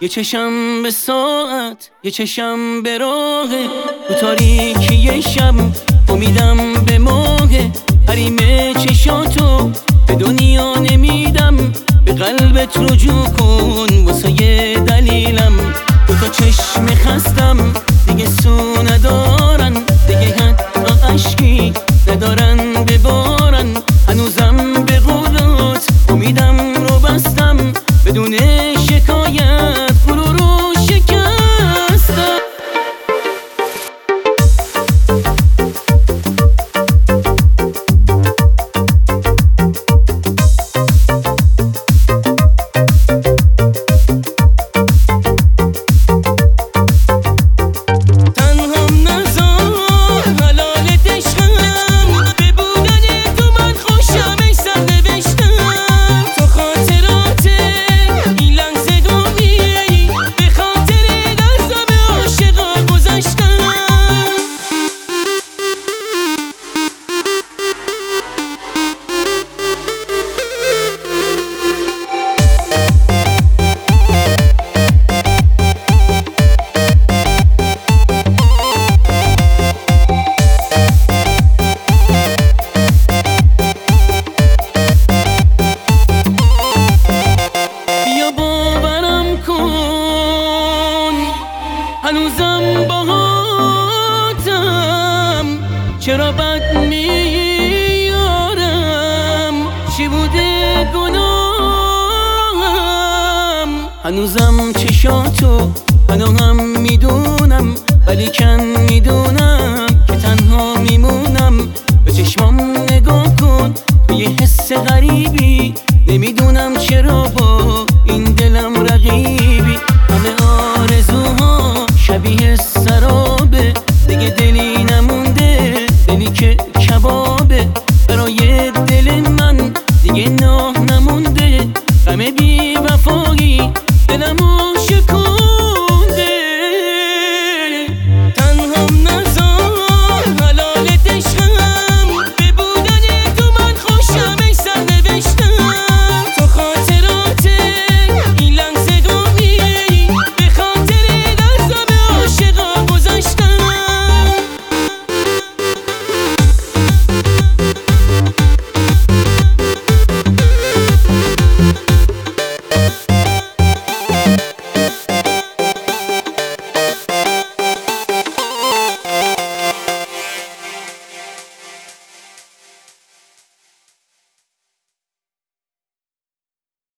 یه چشم به ساعت، یه چشم به راه، تو تاریکی شب امیدم به ماه. حریم چشاتو به دنیا نمیدم، به قلبت رجوع کن واسه یه دلیلم. دوتا چشم خستم دیگه سو ندارن، دیگه حتی عشقی ندارن ببارن. هنوزم به قولت امیدم رو بستم، بدون شکایت غرور رو شکستم. هنوزم باهاتم، چرا بد میارم؟ چی بوده گناهم؟ هنوزم چشاتو هنوزم میدونم، ولی کن میدونم